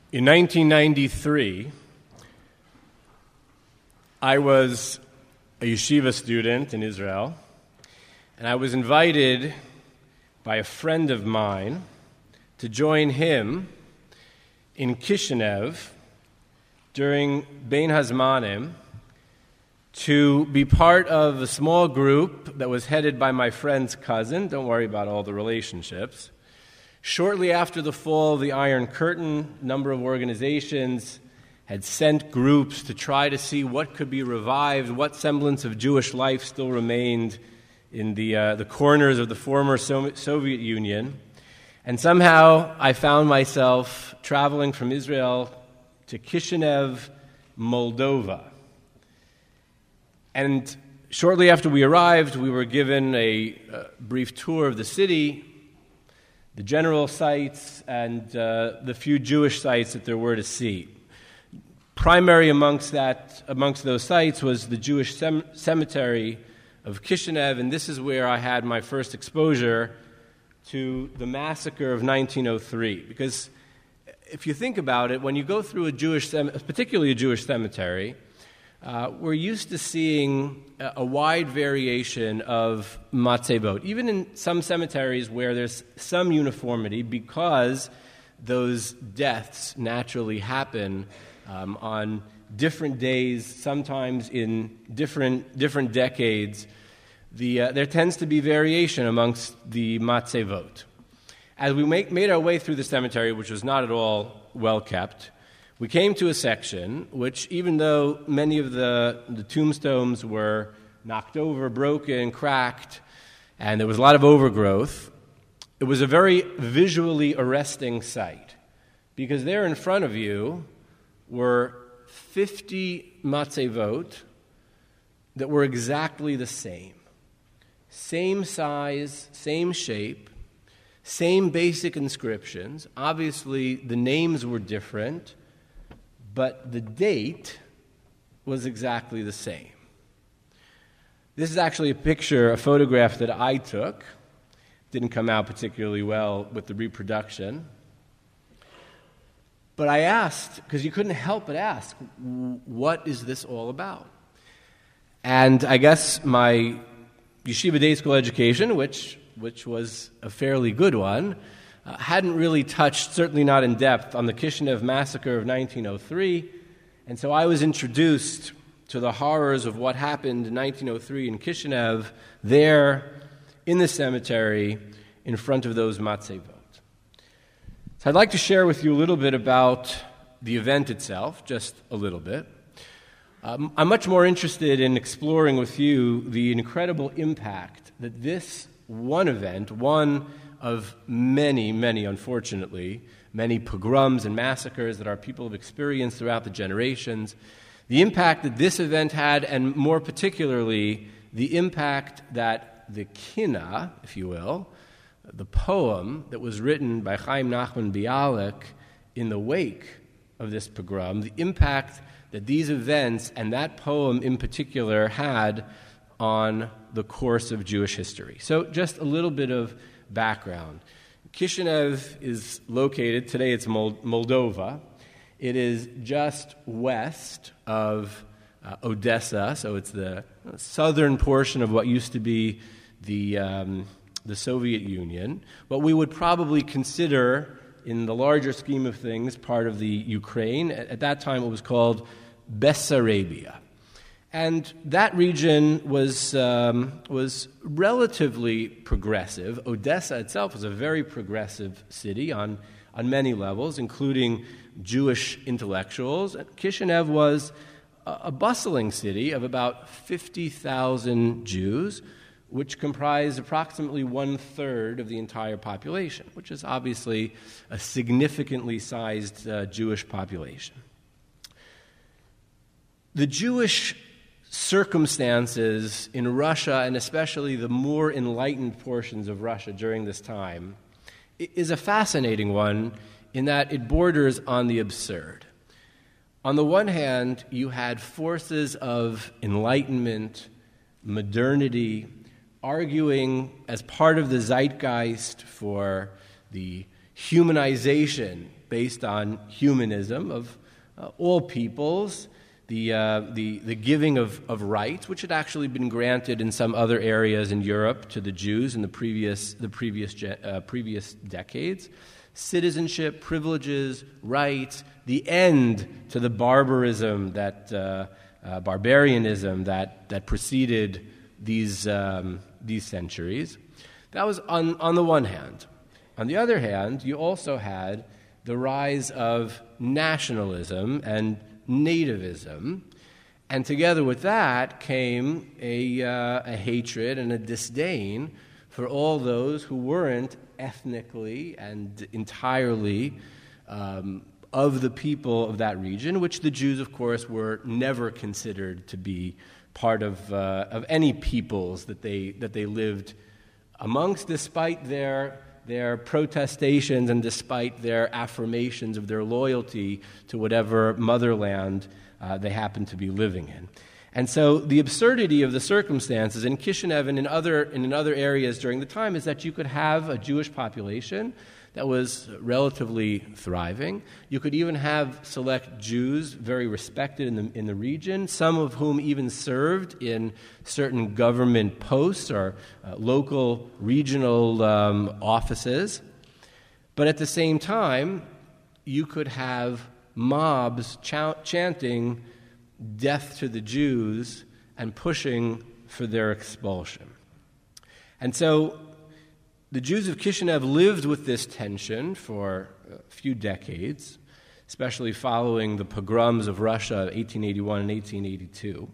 In 1993, I was a yeshiva student in Israel, and I was invited by a friend of mine to join him in Kishinev during Bein Hazmanim to be part of a small group that was headed by my friend's cousin. Don't worry about all the relationships. Shortly after the fall of the Iron Curtain, a number of organizations had sent groups to try to see what could be revived, what semblance of Jewish life still remained in the corners of the former Soviet Union. And somehow I found myself traveling from Israel to Kishinev, Moldova. And shortly after we arrived, we were given a brief tour of the city, the general sites, and the few Jewish sites that there were to see. Primary amongst those sites was the Jewish cemetery of Kishinev, and this is where I had my first exposure to the massacre of 1903. Because if you think about it, when you go through particularly a Jewish cemetery, we're used to seeing a wide variation of matzevot, even in some cemeteries where there's some uniformity because those deaths naturally happen on different days, sometimes in different decades. There tends to be variation amongst the matzevot. As we made our way through the cemetery, which was not at all well kept, we came to a section which, even though many of the tombstones were knocked over, broken, cracked, and there was a lot of overgrowth, it was a very visually arresting sight, because there in front of you were 50 matzevot that were exactly the same. Same size, same shape, same basic inscriptions. Obviously, the names were different, but the date was exactly the same. This is actually a photograph that I took. Didn't come out particularly well with the reproduction. But I asked, because you couldn't help but ask, what is this all about? And I guess my yeshiva day school education, which was a fairly good one, hadn't really touched, certainly not in depth, on the Kishinev massacre of 1903. And so I was introduced to the horrors of what happened in 1903 in Kishinev, there in the cemetery in front of those matzevot. So I'd like to share with you a little bit about the event itself, just a little bit. I'm much more interested in exploring with you the incredible impact that this one event, one of many, unfortunately, many pogroms and massacres that our people have experienced throughout the generations, the impact that this event had, and more particularly, the impact that the Kina, if you will, the poem that was written by Chaim Nachman Bialik in the wake of this pogrom, the impact that these events and that poem in particular had on the course of Jewish history. So just a little bit of background. Kishinev is located, today it's Moldova. It is just west of Odessa, so it's the southern portion of what used to be the Soviet Union. What we would probably consider, in the larger scheme of things, part of the Ukraine. At that time it was called Bessarabia. And that region was relatively progressive. Odessa itself was a very progressive city on many levels, including Jewish intellectuals. Kishinev was a bustling city of about 50,000 Jews, which comprised approximately 1/3 of the entire population, which is obviously a significantly sized Jewish population. The Jewish circumstances in Russia, and especially the more enlightened portions of Russia during this time, is a fascinating one in that it borders on the absurd. On the one hand, you had forces of enlightenment, modernity, arguing as part of the zeitgeist for the humanization based on humanism of all peoples, the giving of rights, which had actually been granted in some other areas in Europe to the Jews in the previous decades, citizenship, privileges, rights, the end to the barbarianism that preceded these centuries. That was on the one hand. On the other hand, you also had the rise of nationalism and nativism, and together with that came a hatred and a disdain for all those who weren't ethnically and entirely of the people of that region, which the Jews, of course, were never considered to be part of any peoples that they lived amongst, despite their protestations and despite their affirmations of their loyalty to whatever motherland they happened to be living in. And so the absurdity of the circumstances in Kishinev and in other areas during the time is that you could have a Jewish population that was relatively thriving. You could even have select Jews very respected in the region, some of whom even served in certain government posts or local, regional offices. But at the same time, you could have mobs chanting death to the Jews and pushing for their expulsion. And so the Jews of Kishinev lived with this tension for a few decades, especially following the pogroms of Russia of 1881 and 1882.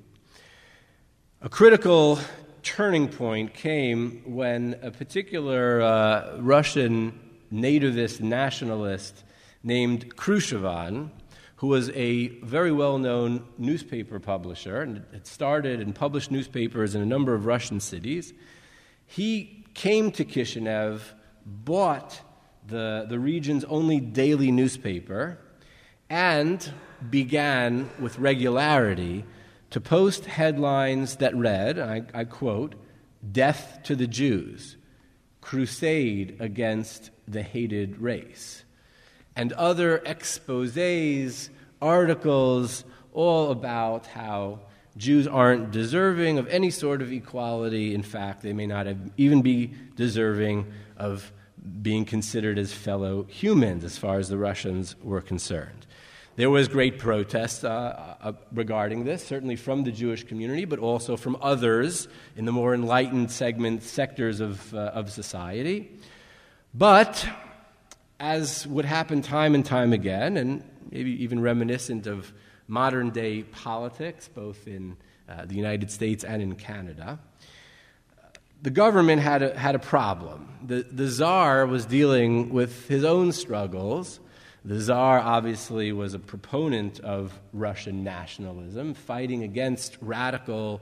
A critical turning point came when a particular Russian nativist nationalist named Khrushchev, who was a very well-known newspaper publisher and had started and published newspapers in a number of Russian cities, he came to Kishinev, bought the region's only daily newspaper, and began with regularity to post headlines that read, I quote, "Death to the Jews, crusade against the hated race," and other exposés, articles, all about how Jews aren't deserving of any sort of equality. In fact, they may not even be deserving of being considered as fellow humans as far as the Russians were concerned. There was great protest regarding this, certainly from the Jewish community, but also from others in the more enlightened sectors of society. But as would happen time and time again, and maybe even reminiscent of modern-day politics, both in the United States and in Canada, the government had a problem. The Tsar was dealing with his own struggles. The Tsar obviously was a proponent of Russian nationalism, fighting against radical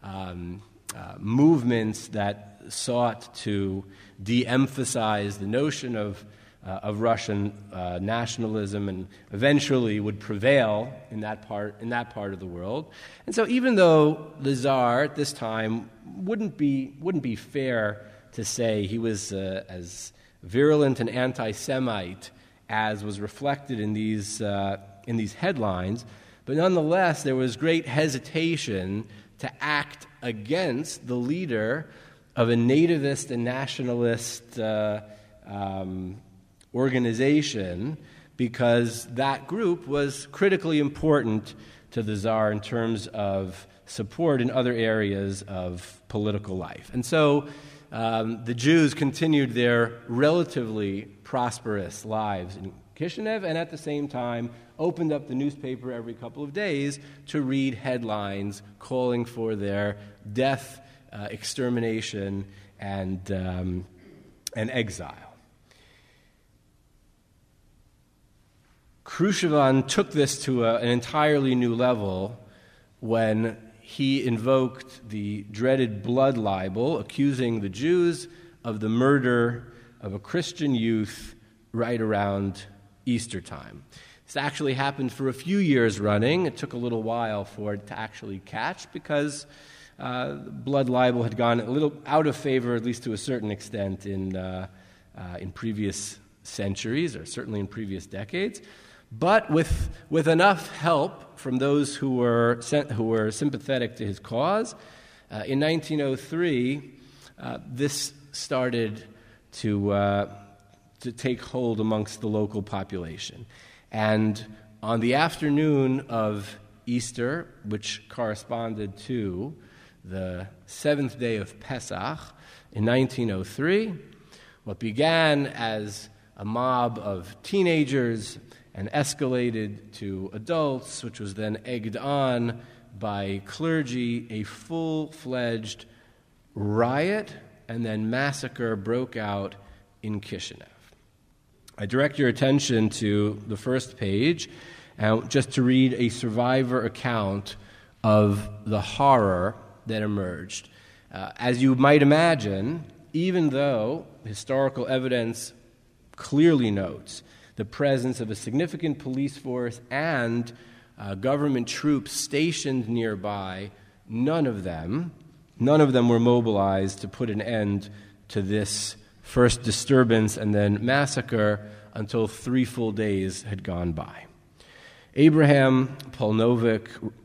movements that sought to de-emphasize the notion of Russian nationalism, and eventually would prevail in that part of the world. And so, even though the Tsar at this time wouldn't be fair to say he was as virulent an anti-Semite as was reflected in these headlines, but nonetheless there was great hesitation to act against the leader of a nativist and nationalist organization, because that group was critically important to the Tsar in terms of support in other areas of political life. And so the Jews continued their relatively prosperous lives in Kishinev, and at the same time opened up the newspaper every couple of days to read headlines calling for their death, extermination, and exile. Khrushchev took this to an entirely new level when he invoked the dreaded blood libel, accusing the Jews of the murder of a Christian youth right around Easter time. This actually happened for a few years running. It took a little while for it to actually catch, because blood libel had gone a little out of favor, at least to a certain extent, in previous centuries, or certainly in previous decades, but with enough help from those who were sympathetic to his cause. In 1903, this started to take hold amongst the local population. And on the afternoon of Easter, which corresponded to the seventh day of Pesach in 1903, what began as a mob of teenagers and escalated to adults, which was then egged on by clergy, a full-fledged riot and then massacre broke out in Kishinev. I direct your attention to the first page, just to read a survivor account of the horror that emerged. As you might imagine, even though historical evidence clearly notes the presence of a significant police force and government troops stationed nearby, none of them were mobilized to put an end to this first disturbance and then massacre until 3 full days had gone by. Abraham Polnovic,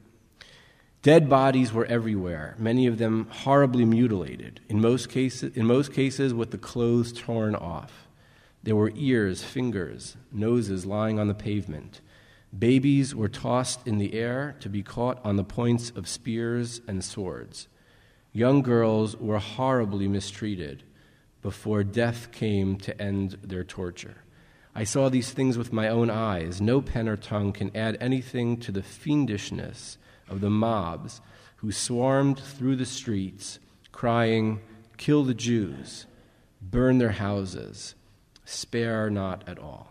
dead bodies were everywhere, many of them horribly mutilated, in most cases with the clothes torn off. There were ears, fingers, noses lying on the pavement. Babies were tossed in the air to be caught on the points of spears and swords. Young girls were horribly mistreated before death came to end their torture. I saw these things with my own eyes. No pen or tongue can add anything to the fiendishness of the mobs who swarmed through the streets, crying, "Kill the Jews, burn their houses, spare not at all."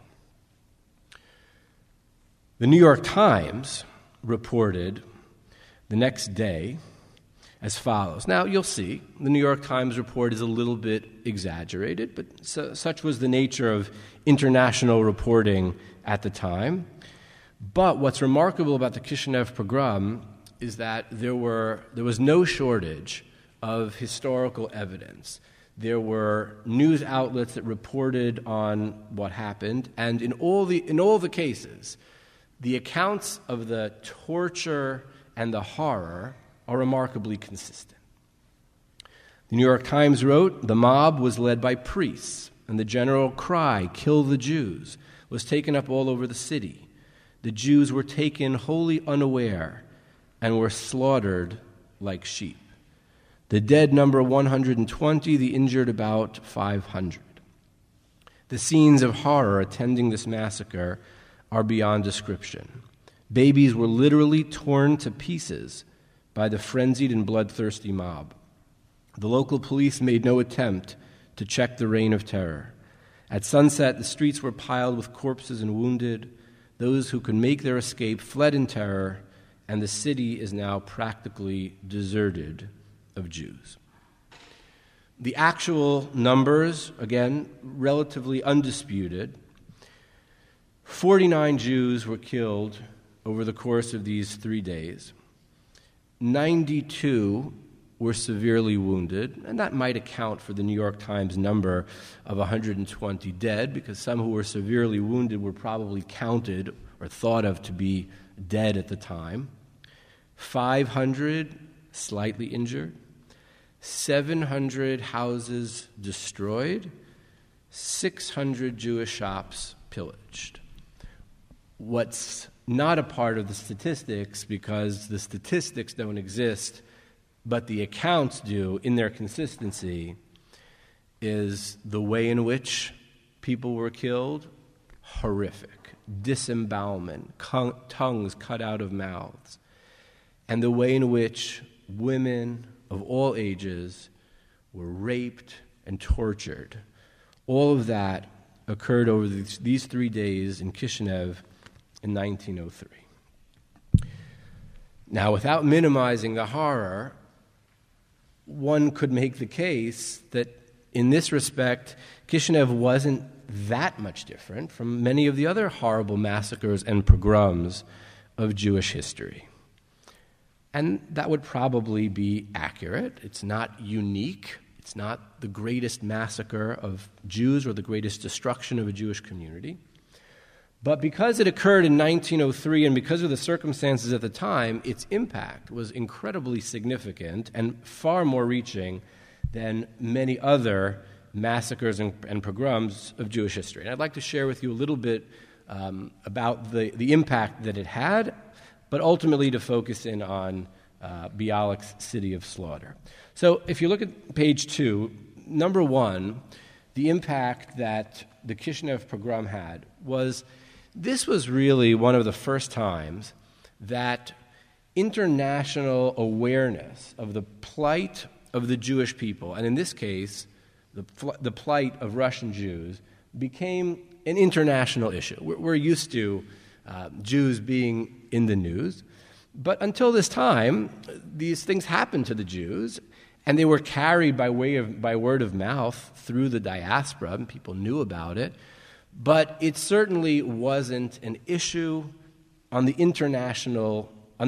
The New York Times reported the next day as follows. Now, you'll see, the New York Times report is a little bit exaggerated, but such was the nature of international reporting at the time. But what's remarkable about the Kishinev pogrom is that there was no shortage of historical evidence. There were news outlets that reported on what happened, and in all the cases, the accounts of the torture and the horror are remarkably consistent. The New York Times wrote, "The mob was led by priests, and the general cry, 'Kill the Jews,' was taken up all over the city. The Jews were taken wholly unaware and were slaughtered like sheep. The dead number 120, the injured about 500. The scenes of horror attending this massacre are beyond description. Babies were literally torn to pieces by the frenzied and bloodthirsty mob. The local police made no attempt to check the reign of terror. At sunset, the streets were piled with corpses and wounded. Those who could make their escape fled in terror, and the city is now practically deserted of Jews." The actual numbers, again, relatively undisputed. 49 Jews were killed over the course of these 3 days. 92 were severely wounded, and that might account for the New York Times number of 120 dead, because some who were severely wounded were probably counted or thought of to be dead at the time. 500 slightly injured, 700 houses destroyed, 600 Jewish shops pillaged. What's not a part of the statistics, because the statistics don't exist, but the accounts do in their consistency, is the way in which people were killed. Horrific. Disembowelment, tongues cut out of mouths. And the way in which women of all ages were raped and tortured. All of that occurred over these 3 days in Kishinev in 1903. Now, without minimizing the horror, one could make the case that in this respect, Kishinev wasn't that much different from many of the other horrible massacres and pogroms of Jewish history. And that would probably be accurate. It's not unique. It's not the greatest massacre of Jews or the greatest destruction of a Jewish community. But because it occurred in 1903 and because of the circumstances at the time, its impact was incredibly significant and far more reaching than many other massacres and pogroms of Jewish history. And I'd like to share with you a little bit about the impact that it had, but ultimately to focus in on Bialik's city of slaughter. So if you look at page 2, number 1, the impact that the Kishinev pogrom had was this was really one of the first times that international awareness of the plight of the Jewish people, and in this case, the plight of Russian Jews, became an international issue. We're used to Jews being in the news, but until this time, these things happened to the Jews, and they were carried by word of mouth through the diaspora, and people knew about it. But it certainly wasn't an issue on the international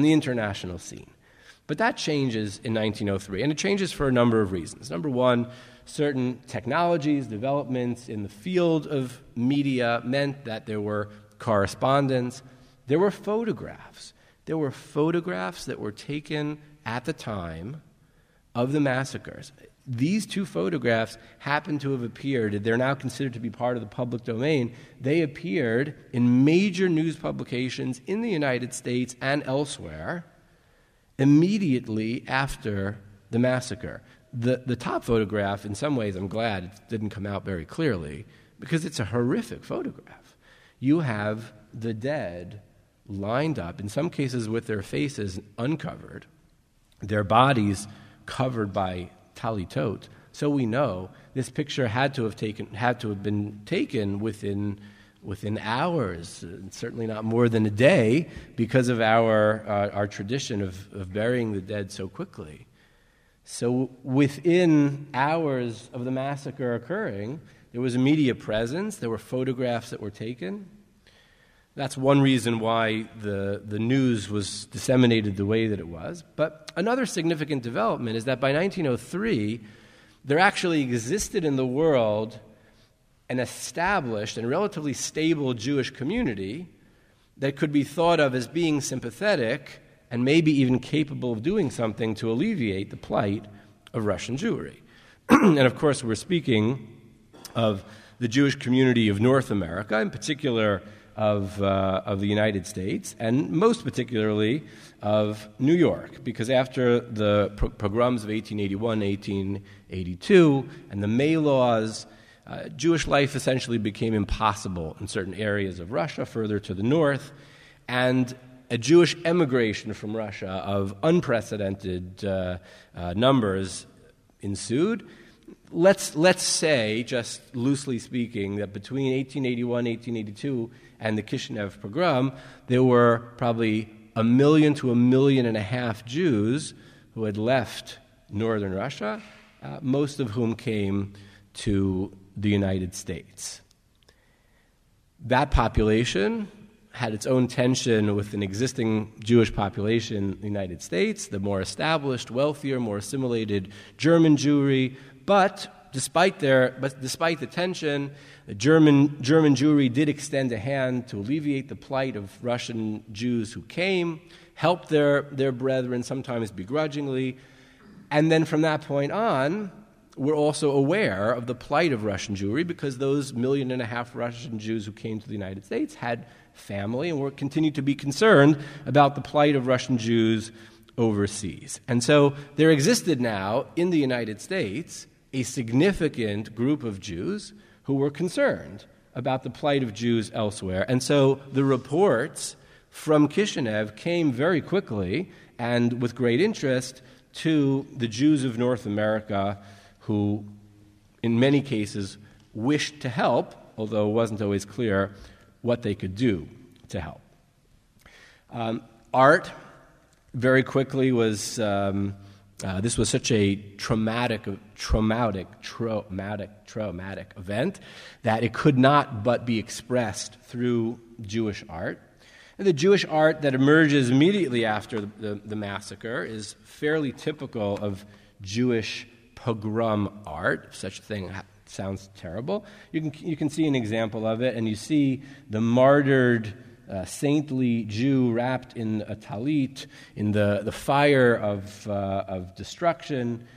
scene. But that changes in 1903, and it changes for a number of reasons. Number one, certain technologies, developments in the field of media meant that there were correspondence, there were photographs. There were photographs that were taken at the time of the massacres. These 2 photographs happen to have appeared, they're now considered to be part of the public domain. They appeared in major news publications in the United States and elsewhere immediately after the massacre. The top photograph, in some ways, I'm glad it didn't come out very clearly, because it's a horrific photograph. You have the dead lined up, in some cases with their faces uncovered, their bodies covered by talitot. So we know this picture had to have been taken within hours, certainly not more than a day, because of our tradition of burying the dead so quickly. So within hours of the massacre occurring, there was a media presence, there were photographs that were taken. That's one reason why the news was disseminated the way that it was. But another significant development is that by 1903, there actually existed in the world an established and relatively stable Jewish community that could be thought of as being sympathetic and maybe even capable of doing something to alleviate the plight of Russian Jewry. And of course, we're speaking of the Jewish community of North America, in particular of the United States, and most particularly of New York, because after the pogroms of 1881, 1882, and the May laws, Jewish life essentially became impossible in certain areas of Russia, further to the north, and a Jewish emigration from Russia of unprecedented numbers ensued. Let's say, just loosely speaking, that between 1881 and 1882 and the Kishinev pogrom, there were probably 1 million to 1.5 million Jews who had left northern Russia, most of whom came to the United States. That population had its own tension with an existing Jewish population in the United States, the more established, wealthier, more assimilated German Jewry. But despite the tension, the German Jewry did extend a hand to alleviate the plight of Russian Jews who came, helped their brethren, sometimes begrudgingly. And then from that point on, we're also aware of the plight of Russian Jewry because those 1.5 million Russian Jews who came to the United States had family and were continued to be concerned about the plight of Russian Jews overseas. And so there existed now in the United States a significant group of Jews who were concerned about the plight of Jews elsewhere. And so the reports from Kishinev came very quickly and with great interest to the Jews of North America who, in many cases, wished to help, although it wasn't always clear what they could do to help. Art, very quickly, was this was such a traumatic event that it could not but be expressed through Jewish art. And the Jewish art that emerges immediately after the massacre is fairly typical of Jewish pogrom art, if such a thing sounds terrible. You can see an example of it, and you see the martyred saintly Jew wrapped in a talit in the fire of destruction,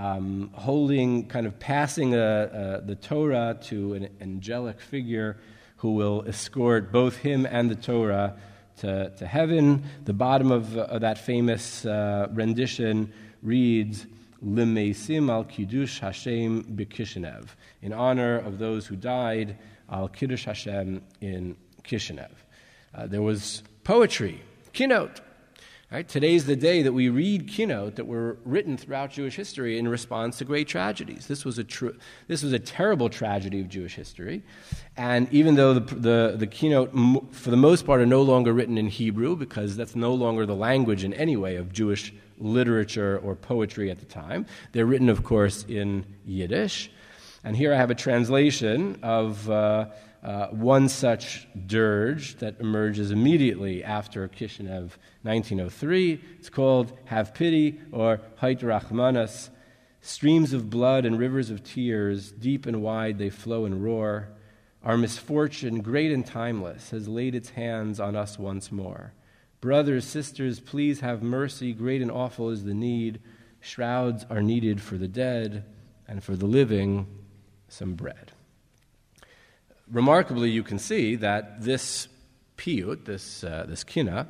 passing the Torah to an angelic figure who will escort both him and the Torah to heaven. The bottom of that famous rendition reads, L'meisim al Kiddush Hashem b'Kishinev, in honor of those who died al Kiddush Hashem in Kishinev. There was poetry, kinot. Right? Today's the day that we read kinot that were written throughout Jewish history in response to great tragedies. This was a terrible tragedy of Jewish history, and even though the kinot for the most part are no longer written in Hebrew, because that's no longer the language in any way of Jewish literature or poetry at the time, they're written, of course, in Yiddish. And here I have a translation of one such dirge that emerges immediately after Kishinev 1903. It's called Have Pity, or Hait Rachmanas. Streams of blood and rivers of tears, deep and wide they flow and roar. Our misfortune, great and timeless, has laid its hands on us once more. Brothers, sisters, please have mercy. Great and awful is the need. Shrouds are needed for the dead, and for the living, some bread. Remarkably, you can see that this piyut, this kina,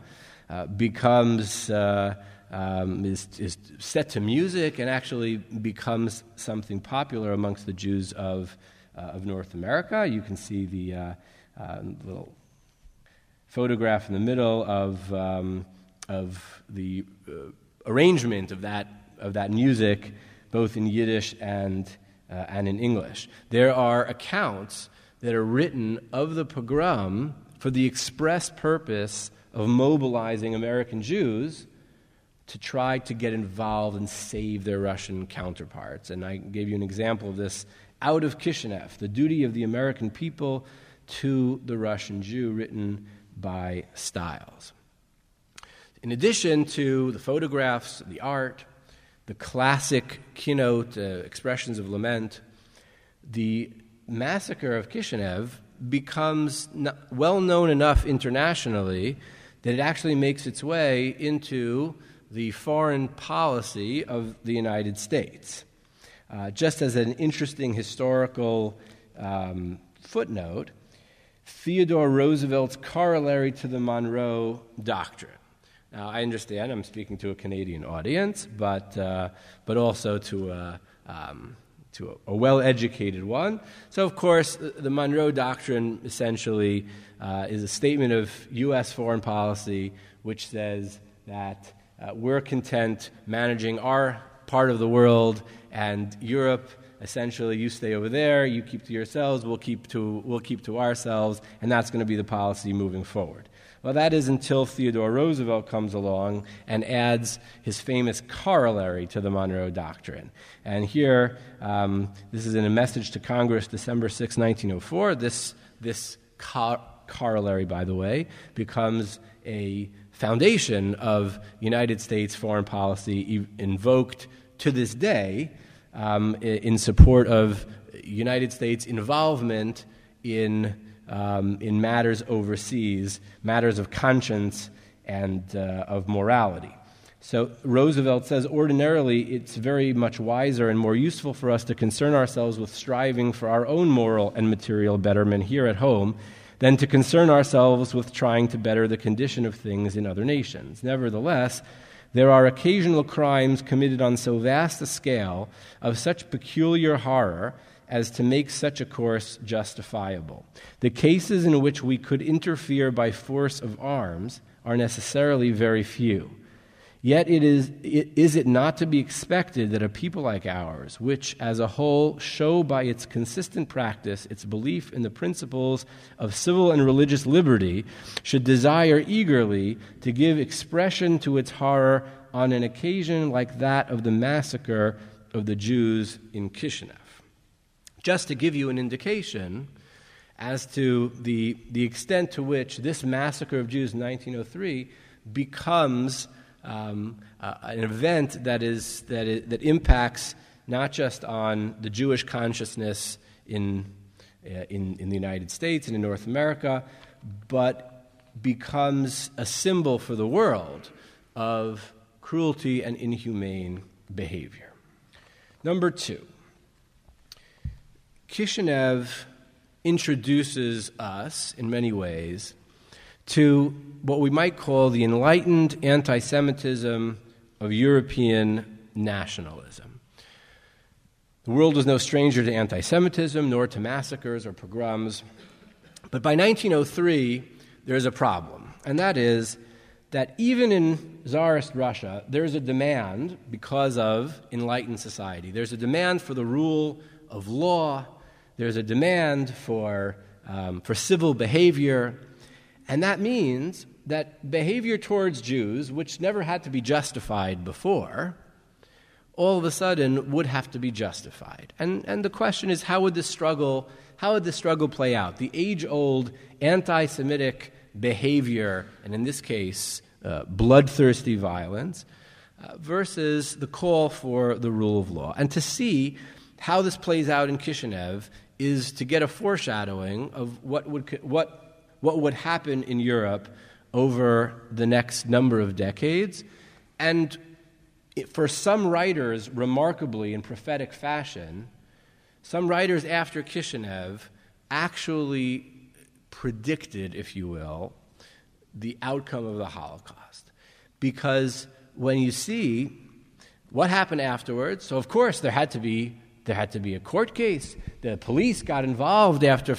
is set to music and actually becomes something popular amongst the Jews of North America. You can see the little photograph in the middle of the arrangement of that music, both in Yiddish and in English. There are accounts that are written of the pogrom for the express purpose of mobilizing American Jews to try to get involved and save their Russian counterparts. And I gave you an example of this out of Kishinev, the duty of the American people to the Russian Jew, written by Stiles. In addition to the photographs, the art, the classic kinot, expressions of lament, the massacre of Kishinev becomes well known enough internationally that it actually makes its way into the foreign policy of the United States. Just as an interesting historical footnote, Theodore Roosevelt's corollary to the Monroe Doctrine. Now, I understand I'm speaking to a Canadian audience, but also to a well-educated one. So, of course, the Monroe Doctrine essentially is a statement of U.S. foreign policy which says that we're content managing our part of the world, and Europe, essentially, you stay over there, you keep to yourselves, we'll keep to ourselves, and that's going to be the policy moving forward. Well, that is until Theodore Roosevelt comes along and adds his famous corollary to the Monroe Doctrine. And here, this is in a message to Congress, December 6, 1904. This corollary, by the way, becomes a foundation of United States foreign policy invoked to this day in support of United States involvement in matters overseas, matters of conscience and of morality. So Roosevelt says, ordinarily, it's very much wiser and more useful for us to concern ourselves with striving for our own moral and material betterment here at home than to concern ourselves with trying to better the condition of things in other nations. Nevertheless, there are occasional crimes committed on so vast a scale, of such peculiar horror, as to make such a course justifiable. The cases in which we could interfere by force of arms are necessarily very few. Yet is it not to be expected that a people like ours, which as a whole show by its consistent practice its belief in the principles of civil and religious liberty, should desire eagerly to give expression to its horror on an occasion like that of the massacre of the Jews in Kishinev? Just to give you an indication as to the extent to which this massacre of Jews in 1903 becomes an event that impacts not just on the Jewish consciousness in the United States and in North America, but becomes a symbol for the world of cruelty and inhumane behavior. Number two, Kishinev introduces us, in many ways, to what we might call the enlightened anti-Semitism of European nationalism. The world was no stranger to anti-Semitism, nor to massacres or pogroms. But by 1903, there's a problem, and that is that even in Tsarist Russia, there's a demand, because of enlightened society, there's a demand for the rule of law, there's a demand for civil behavior, and that means that behavior towards Jews, which never had to be justified before, all of a sudden would have to be justified. And the question is, how would this struggle play out? The age-old anti-Semitic behavior, and in this case, bloodthirsty violence, versus the call for the rule of law. And to see how this plays out in Kishinev is to get a foreshadowing of what would happen in Europe over the next number of decades. And for some writers, remarkably in prophetic fashion, some writers after Kishinev actually predicted, if you will, the outcome of the Holocaust. Because when you see what happened afterwards, so of course there had to be a court case. The police got involved after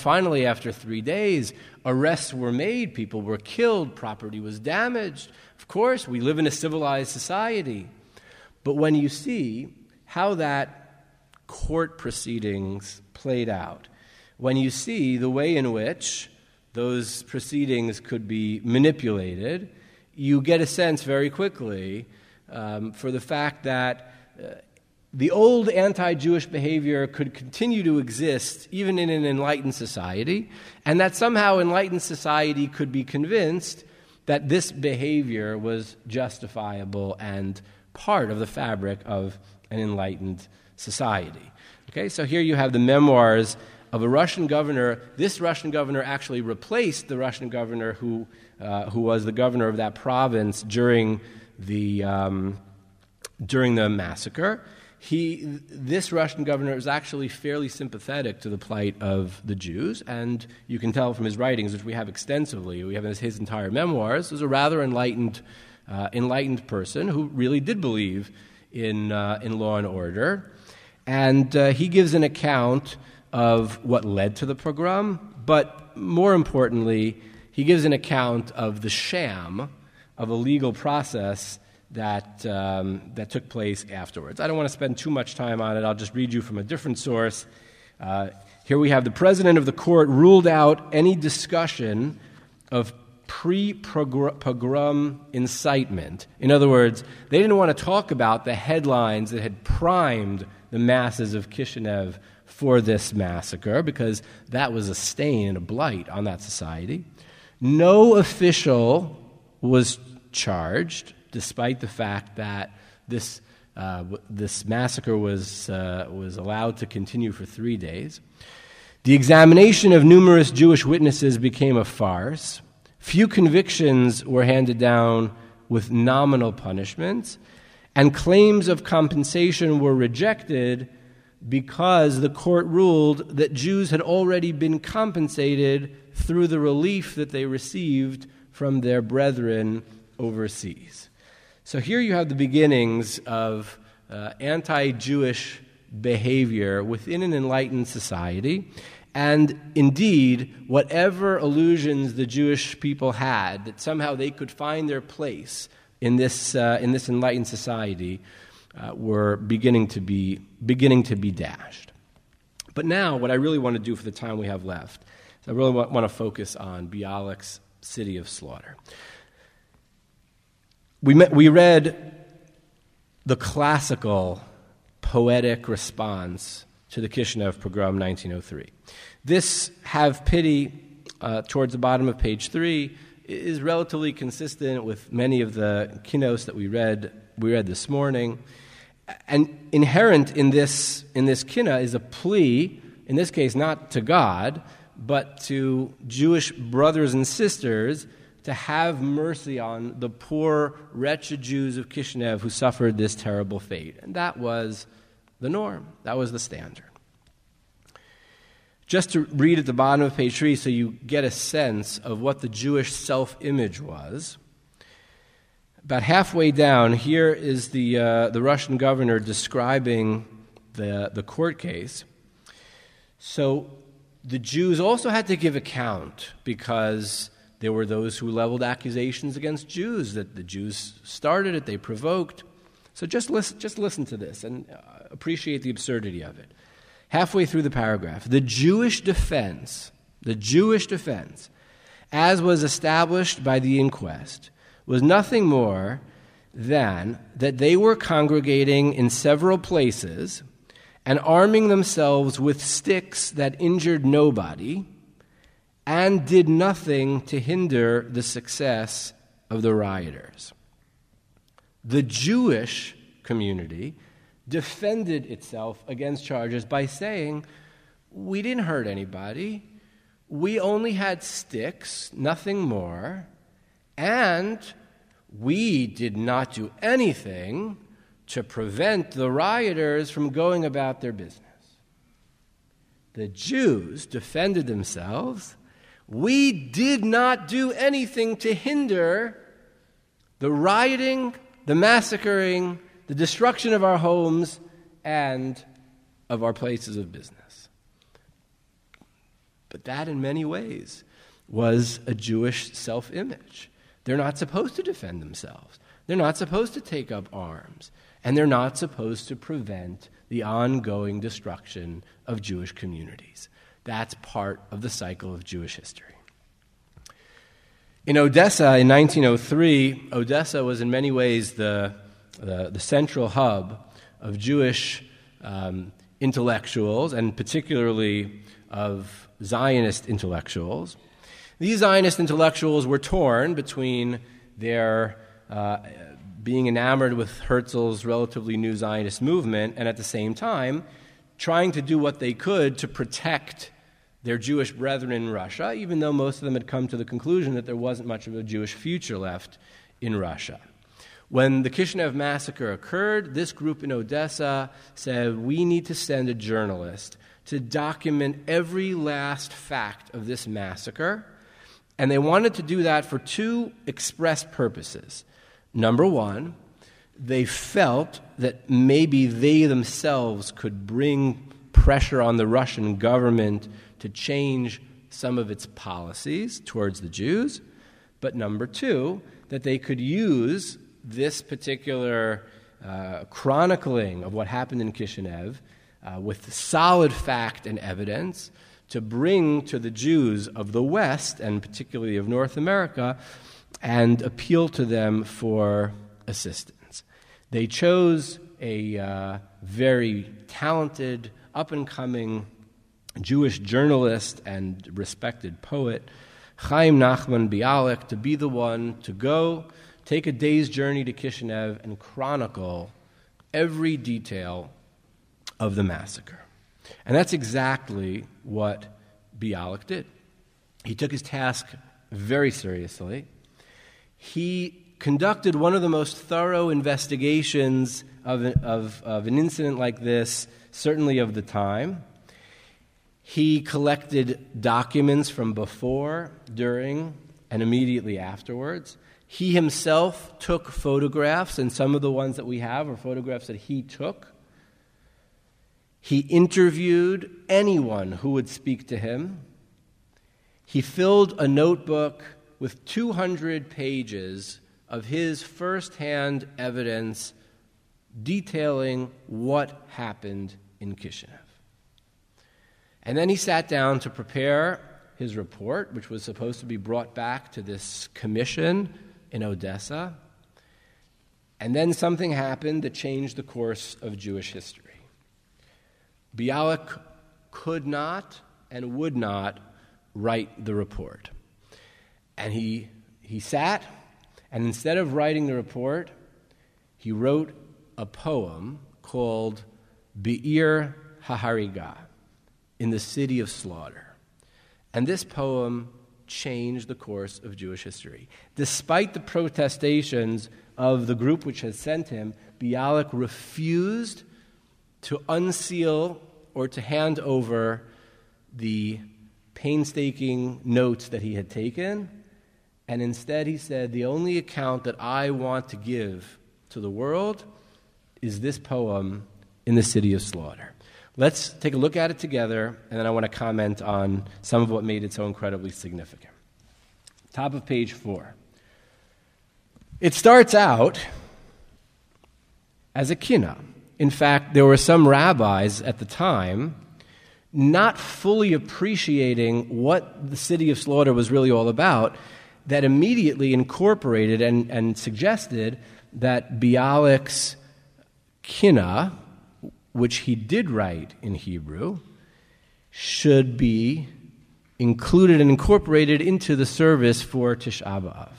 3 days. Arrests were made, people were killed, property was damaged. Of course, we live in a civilized society. But when you see how that court proceedings played out, when you see the way in which those proceedings could be manipulated, you get a sense very quickly for the fact that the old anti-Jewish behavior could continue to exist even in an enlightened society, and that somehow enlightened society could be convinced that this behavior was justifiable and part of the fabric of an enlightened society. Okay, so here you have the memoirs of a Russian governor. This Russian governor actually replaced the Russian governor who was the governor of that province during the massacre. This Russian governor was actually fairly sympathetic to the plight of the Jews, and you can tell from his writings, which we have extensively, we have his entire memoirs, was a rather enlightened person who really did believe in law and order. And he gives an account of what led to the pogrom, but more importantly, he gives an account of the sham of a legal process that took place afterwards. I don't want to spend too much time on it. I'll just read you from a different source. Here we have the president of the court ruled out any discussion of pre-pogrom incitement. In other words, they didn't want to talk about the headlines that had primed the masses of Kishinev for this massacre, because that was a stain and a blight on that society. No official was charged, despite the fact that this massacre was allowed to continue for 3 days. The examination of numerous Jewish witnesses became a farce. Few convictions were handed down with nominal punishments, and claims of compensation were rejected because the court ruled that Jews had already been compensated through the relief that they received from their brethren overseas. So here you have the beginnings of anti-Jewish behavior within an enlightened society. And indeed, whatever illusions the Jewish people had that somehow they could find their place in this enlightened society were beginning to be dashed. But now, what I really want to do for the time we have left is I really want to focus on Bialik's City of Slaughter. We read the classical poetic response to the Kishinev pogrom 1903. This "have pity" towards the bottom of page 3 is relatively consistent with many of the kinos that we read this morning. And inherent in this kinna is a plea, in this case not to God, but to Jewish brothers and sisters to have mercy on the poor, wretched Jews of Kishinev who suffered this terrible fate. And that was the norm. That was the standard. Just to read at the bottom of page 3 so you get a sense of what the Jewish self-image was. About halfway down, here is the Russian governor describing the court case. So the Jews also had to give account because there were those who leveled accusations against Jews, that the Jews started it, they provoked. So just listen to this and appreciate the absurdity of it. Halfway through the paragraph, the Jewish defense, as was established by the inquest, was nothing more than that they were congregating in several places and arming themselves with sticks that injured nobody and did nothing to hinder the success of the rioters. The Jewish community defended itself against charges by saying, we didn't hurt anybody, we only had sticks, nothing more, and we did not do anything to prevent the rioters from going about their business. The Jews defended themselves. We did not do anything to hinder the rioting, the massacring, the destruction of our homes and of our places of business. But that, in many ways, was a Jewish self-image. They're not supposed to defend themselves. They're not supposed to take up arms. And they're not supposed to prevent the ongoing destruction of Jewish communities. That's part of the cycle of Jewish history. In Odessa in 1903, Odessa was in many ways the central hub of Jewish intellectuals, and particularly of Zionist intellectuals. These Zionist intellectuals were torn between their being enamored with Herzl's relatively new Zionist movement and at the same time trying to do what they could to protect their Jewish brethren in Russia, even though most of them had come to the conclusion that there wasn't much of a Jewish future left in Russia. When the Kishinev massacre occurred, this group in Odessa said, we need to send a journalist to document every last fact of this massacre. And they wanted to do that for two express purposes. Number one, they felt that maybe they themselves could bring pressure on the Russian government to change some of its policies towards the Jews. But number two, that they could use this particular chronicling of what happened in Kishinev with solid fact and evidence to bring to the Jews of the West, and particularly of North America, and appeal to them for assistance. They chose a very talented, up-and-coming Jewish journalist and respected poet, Chaim Nachman Bialik, to be the one to go, take a day's journey to Kishinev, and chronicle every detail of the massacre. And that's exactly what Bialik did. He took his task very seriously. He conducted one of the most thorough investigations of an incident like this, certainly of the time. He collected documents from before, during, and immediately afterwards. He himself took photographs, and some of the ones that we have are photographs that he took. He interviewed anyone who would speak to him. He filled a notebook with 200 pages of his firsthand evidence detailing what happened in Kishinev. And then he sat down to prepare his report, which was supposed to be brought back to this commission in Odessa. And then something happened that changed the course of Jewish history. Bialik could not and would not write the report. And he sat, and instead of writing the report, he wrote a poem called Be'ir HaHarigah, in the city of slaughter. And this poem changed the course of Jewish history. Despite the protestations of the group which had sent him, Bialik refused to unseal or to hand over the painstaking notes that he had taken, and instead he said, the only account that I want to give to the world is this poem in the city of slaughter. Let's take a look at it together, and then I want to comment on some of what made it so incredibly significant. Top of page 4. It starts out as a kinnah. In fact, there were some rabbis at the time not fully appreciating what the city of slaughter was really all about, that immediately incorporated and suggested that Bialik's kinnah, which he did write in Hebrew, should be included and incorporated into the service for Tisha B'Av.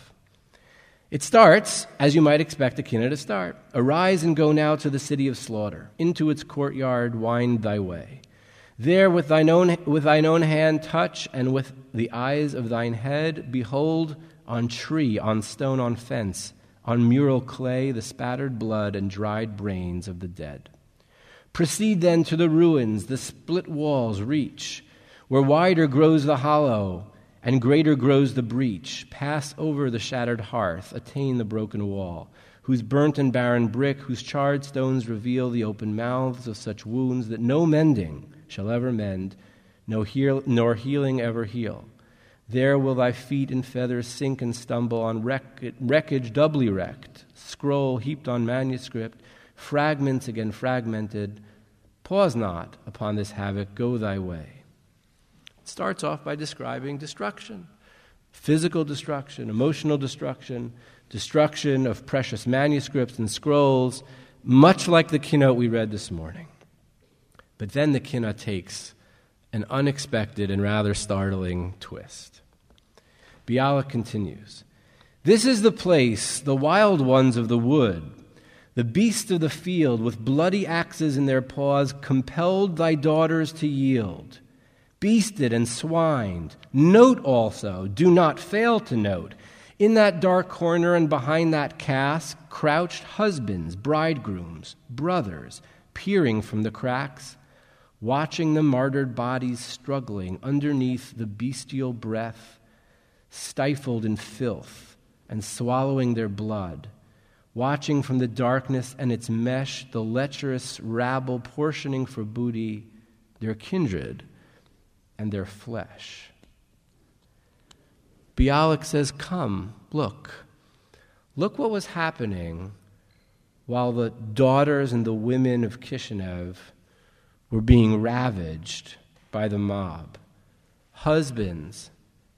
It starts, as you might expect a kinnah to start. Arise and go now to the city of slaughter. Into its courtyard wind thy way. There with thine own hand touch, and with the eyes of thine head behold on tree, on stone, on fence, on mural clay, the spattered blood and dried brains of the dead. Proceed then to the ruins, the split walls reach, where wider grows the hollow, and greater grows the breach. Pass over the shattered hearth, attain the broken wall, whose burnt and barren brick, whose charred stones reveal the open mouths of such wounds that no mending shall ever mend, nor healing ever heal. There will thy feet in feathers sink and stumble on wreckage doubly wrecked, scroll heaped on manuscript, fragments again fragmented. Pause not upon this havoc, go thy way. Starts off by describing destruction, physical destruction, emotional destruction, destruction of precious manuscripts and scrolls, much like the kinnah we read this morning. But then the kinnah takes an unexpected and rather startling twist. Bialik continues, this is the place, the wild ones of the wood, the beasts of the field with bloody axes in their paws, compelled thy daughters to yield. Beasted and swined. Note also, do not fail to note, in that dark corner and behind that cask, crouched husbands, bridegrooms, brothers, peering from the cracks, watching the martyred bodies struggling underneath the bestial breath, stifled in filth and swallowing their blood, watching from the darkness and its mesh the lecherous rabble portioning for booty their kindred and their flesh. Bialik says, come, look. Look what was happening while the daughters and the women of Kishinev were being ravaged by the mob. Husbands,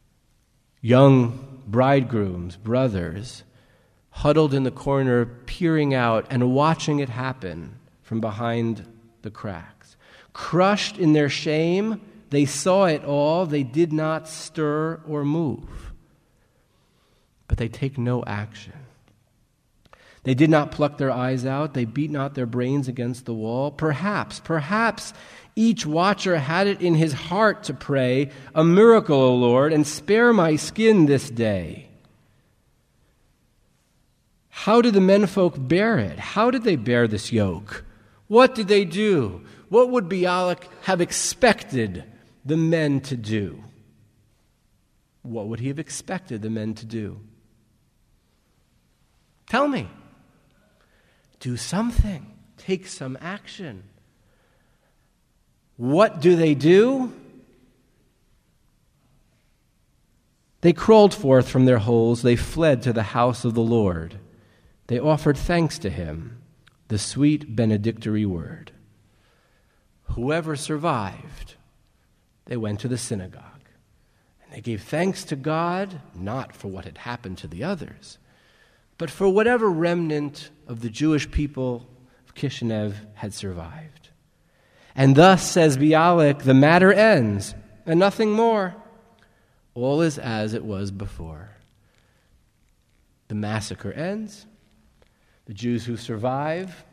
young bridegrooms, brothers, huddled in the corner, peering out and watching it happen from behind the cracks. Crushed in their shame, they saw it all. They did not stir or move. But they take no action. They did not pluck their eyes out. They beat not their brains against the wall. Perhaps each watcher had it in his heart to pray, a miracle, O Lord, and spare my skin this day. How did the menfolk bear it? How did they bear this yoke? What did they do? What would Bialik have expected the men to do? What would he have expected the men to do? Tell me. Do something. Take some action. What do? They crawled forth from their holes. They fled to the house of the Lord. They offered thanks to him, the sweet benedictory word. Whoever survived, they went to the synagogue. And they gave thanks to God, not for what had happened to the others, but for whatever remnant of the Jewish people of Kishinev had survived. And thus, says Bialik, the matter ends, and nothing more. All is as it was before. The massacre ends. The Jews who survive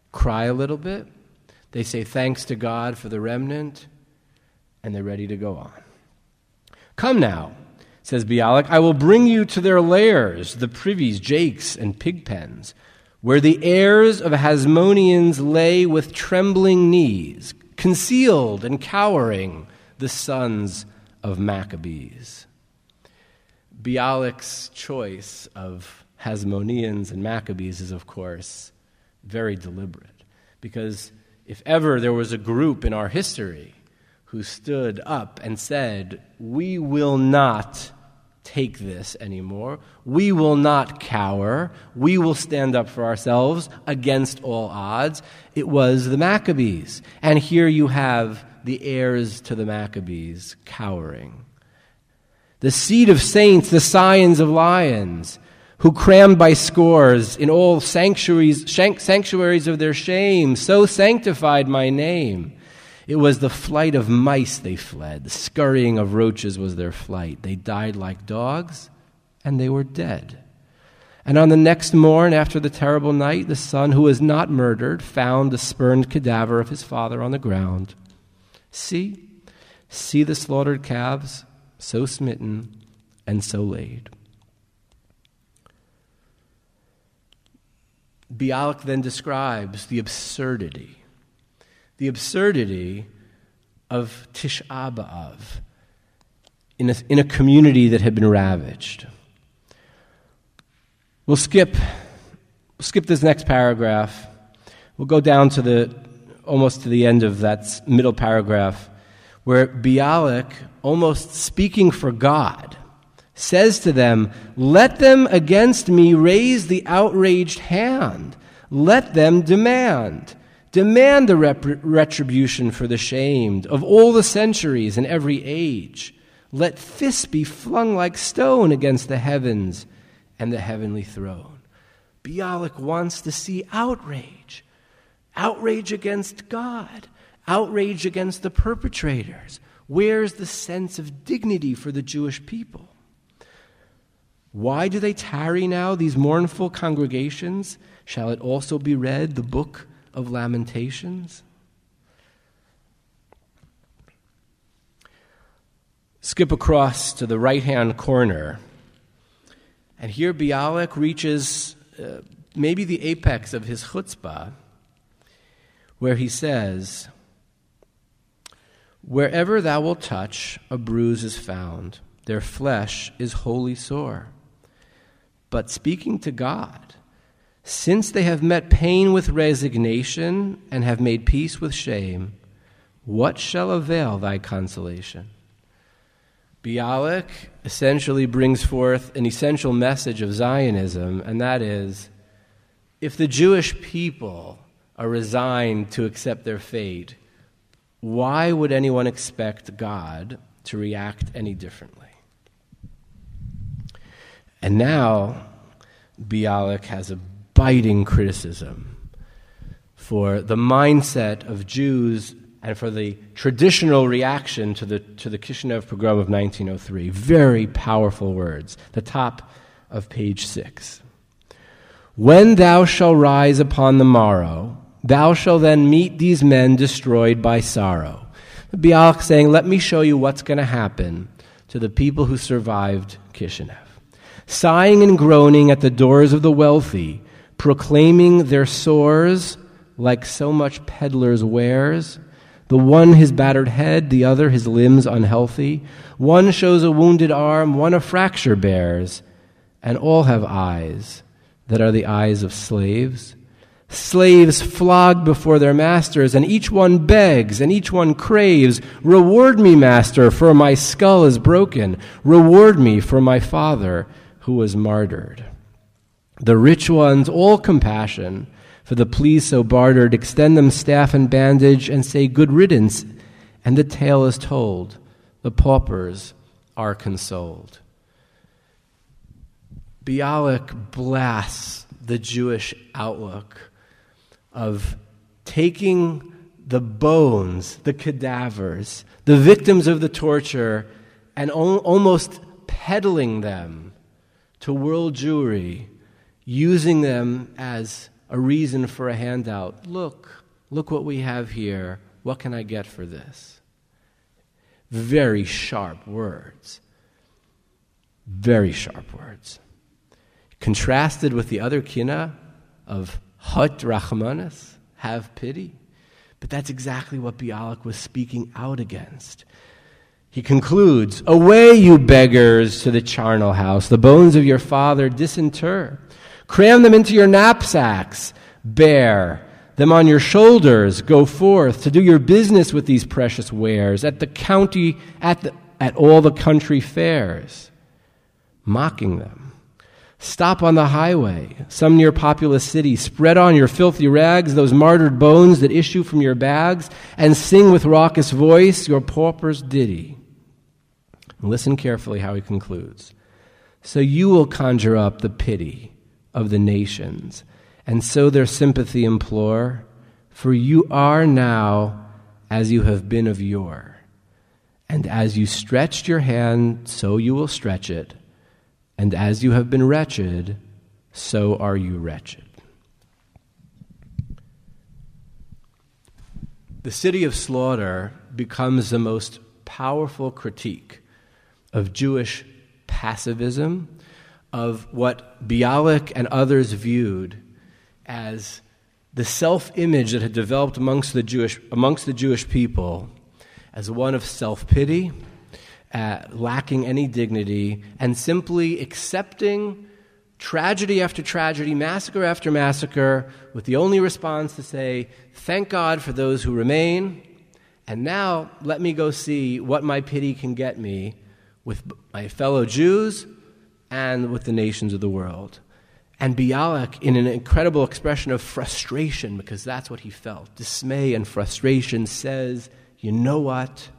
cry a little bit, they say thanks to God for the remnant, and they're ready to go on. Come now, says Bialik, I will bring you to their lairs, the privies, jakes, and pig pens, where the heirs of Hasmoneans lay with trembling knees, concealed and cowering, the sons of Maccabees. Bialik's choice of Hasmoneans and Maccabees is, of course, very deliberate, because if ever there was a group in our history who stood up and said, we will not take this anymore, we will not cower, we will stand up for ourselves against all odds, it was the Maccabees. And here you have the heirs to the Maccabees cowering. The seed of saints, the scions of lions, who crammed by scores in all sanctuaries of their shame, so sanctified my name. It was the flight of mice they fled. The scurrying of roaches was their flight. They died like dogs, and they were dead. And on the next morn, after the terrible night, the son who was not murdered found the spurned cadaver of his father on the ground. See the slaughtered calves, so smitten and so laid. Bialik then describes the absurdity of Tisha B'Av in a community that had been ravaged. We'll skip this next paragraph. We'll go down to almost to the end of that middle paragraph, where Bialik, almost speaking for God, says to them, let them against me raise the outraged hand. Let them demand the retribution for the shamed of all the centuries and every age. Let fists be flung like stone against the heavens and the heavenly throne. Bialik wants to see outrage against God, outrage against the perpetrators. Where's the sense of dignity for the Jewish people? Why do they tarry now, these mournful congregations? Shall it also be read, the book of Lamentations? Skip across to the right-hand corner, and here Bialik reaches maybe the apex of his chutzpah, where he says, wherever thou wilt touch, a bruise is found. Their flesh is wholly sore. But speaking to God, since they have met pain with resignation and have made peace with shame, what shall avail thy consolation? Bialik essentially brings forth an essential message of Zionism, and that is, if the Jewish people are resigned to accept their fate, why would anyone expect God to react any differently? And now, Bialik has a biting criticism for the mindset of Jews and for the traditional reaction to the Kishinev pogrom of 1903. Very powerful words. The top of page 6. When thou shalt rise upon the morrow, thou shalt then meet these men destroyed by sorrow. Bialik saying, let me show you what's going to happen to the people who survived Kishinev. Sighing and groaning at the doors of the wealthy, proclaiming their sores like so much peddler's wares. The one his battered head, the other his limbs unhealthy. One shows a wounded arm, one a fracture bears, and all have eyes that are the eyes of slaves. Slaves flogged before their masters, and each one begs, and each one craves, reward me, master, for my skull is broken. Reward me for my father who was martyred. The rich ones, all compassion, for the plea so bartered, extend them staff and bandage, and say good riddance, and the tale is told. The paupers are consoled. Bialik blasts the Jewish outlook of taking the bones, the cadavers, the victims of the torture, and almost peddling them to world Jewry, using them as a reason for a handout. Look what we have here. What can I get for this? Very sharp words. Very sharp words. Contrasted with the other kina of Hot Rachmanis, have pity. But that's exactly what Bialik was speaking out against. He concludes, away, you beggars, to the charnel house. The bones of your father disinter. Cram them into your knapsacks. Bear them on your shoulders. Go forth to do your business with these precious wares at all the country fairs. Mocking them. Stop on the highway, some near populous city. Spread on your filthy rags those martyred bones that issue from your bags, and sing with raucous voice your pauper's ditty. Listen carefully how he concludes. So you will conjure up the pity of the nations, and so their sympathy implore, for you are now as you have been of yore. And as you stretched your hand, so you will stretch it. And as you have been wretched, so are you wretched. The city of slaughter becomes the most powerful critique of Jewish passivism, of what Bialik and others viewed as the self-image that had developed amongst the Jewish people as one of self-pity, lacking any dignity, and simply accepting tragedy after tragedy, massacre after massacre, with the only response to say, thank God for those who remain, and now let me go see what my pity can get me with my fellow Jews and with the nations of the world. And Bialik, in an incredible expression of frustration, because that's what he felt, dismay and frustration, says, you know what?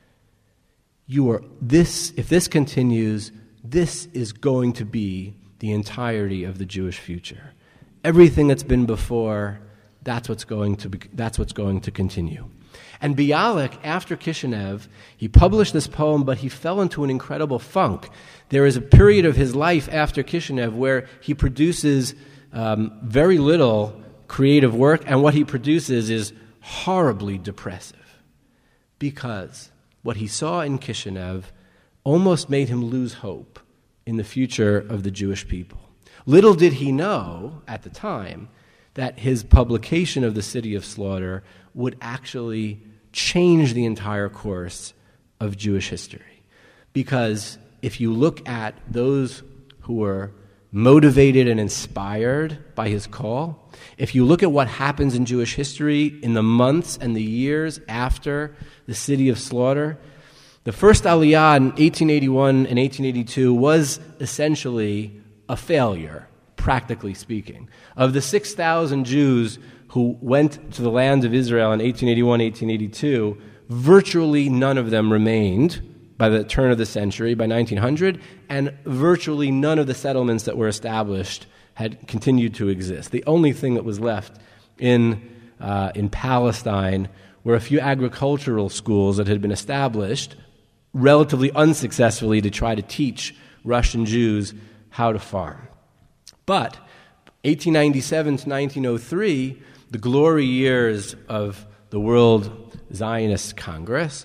If this continues, this is going to be the entirety of the Jewish future. Everything that's been before, that's what's going to continue. And Bialik, after Kishinev, he published this poem, but he fell into an incredible funk. There is a period of his life after Kishinev where he produces very little creative work, and what he produces is horribly depressive, because what he saw in Kishinev almost made him lose hope in the future of the Jewish people. Little did he know at the time that his publication of The City of Slaughter would actually change the entire course of Jewish history. Because if you look at those who were motivated and inspired by his call, if you look at what happens in Jewish history in the months and the years after the City of Slaughter, the first Aliyah in 1881 and 1882 was essentially a failure, practically speaking. Of the 6,000 Jews who went to the land of Israel in 1881, 1882, virtually none of them remained by the turn of the century, by 1900, and virtually none of the settlements that were established had continued to exist. The only thing that was left in Palestine were a few agricultural schools that had been established relatively unsuccessfully to try to teach Russian Jews how to farm. But 1897 to 1903, the glory years of the World Zionist Congress,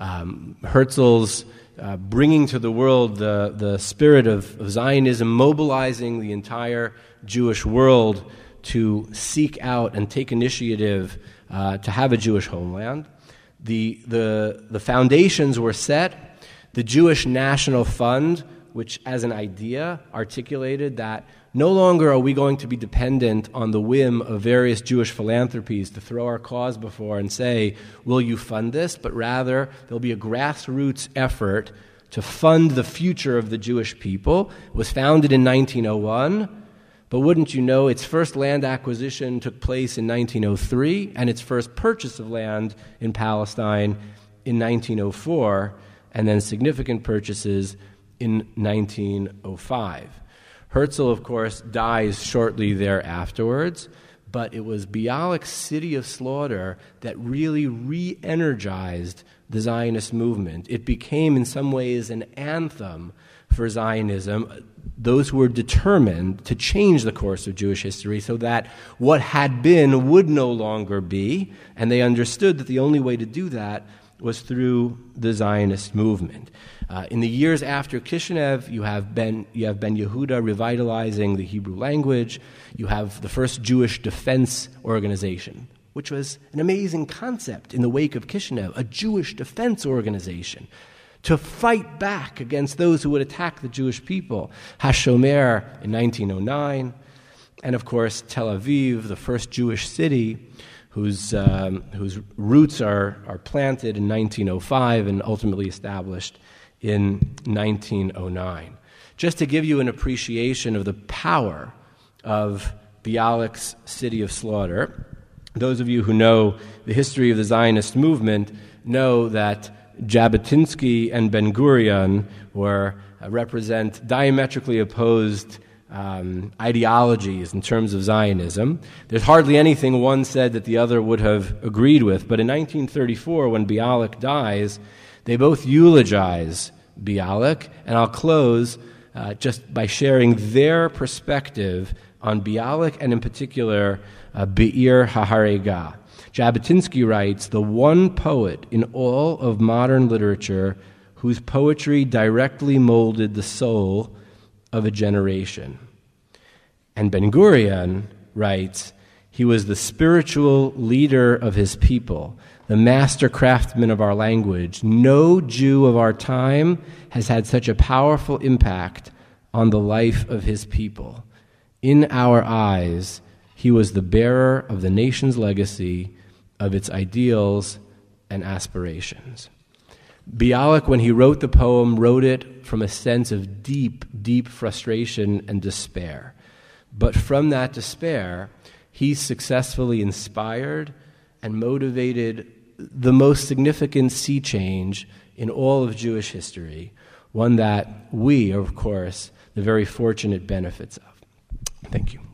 Herzl's bringing to the world the spirit of Zionism, mobilizing the entire Jewish world to seek out and take initiative to have a Jewish homeland. The foundations were set. The Jewish National Fund, which as an idea articulated that no longer are we going to be dependent on the whim of various Jewish philanthropies to throw our cause before and say, will you fund this? But rather, there'll be a grassroots effort to fund the future of the Jewish people. It was founded in 1901, but wouldn't you know, its first land acquisition took place in 1903, and its first purchase of land in Palestine in 1904, and then significant purchases in 1905. Herzl, of course, dies shortly thereafterwards, but it was Bialik's City of Slaughter that really re-energized the Zionist movement. It became, in some ways, an anthem for Zionism, those who were determined to change the course of Jewish history so that what had been would no longer be, and they understood that the only way to do that was through the Zionist movement. In the years after Kishinev, you have Ben Yehuda revitalizing the Hebrew language. You have the first Jewish defense organization, which was an amazing concept in the wake of Kishinev, a Jewish defense organization to fight back against those who would attack the Jewish people. HaShomer in 1909, and of course Tel Aviv, the first Jewish city, whose roots are planted in 1905 and ultimately established in 1909. Just to give you an appreciation of the power of Bialik's City of Slaughter, those of you who know the history of the Zionist movement know that Jabotinsky and Ben-Gurion represent diametrically opposed ideologies in terms of Zionism. There's hardly anything one said that the other would have agreed with, but in 1934, when Bialik dies, they both eulogize Bialik, and I'll close just by sharing their perspective on Bialik and in particular Be'ir HaHarega. Jabotinsky writes, "The one poet in all of modern literature whose poetry directly molded the soul of a generation." And Ben-Gurion writes, "He was the spiritual leader of his people, the master craftsman of our language. No Jew of our time has had such a powerful impact on the life of his people. In our eyes, he was the bearer of the nation's legacy, of its ideals and aspirations." Bialik, when he wrote the poem, wrote it from a sense of deep, deep frustration and despair. But from that despair, he successfully inspired and motivated the most significant sea change in all of Jewish history, one that we are, of course, the very fortunate benefits of. Thank you.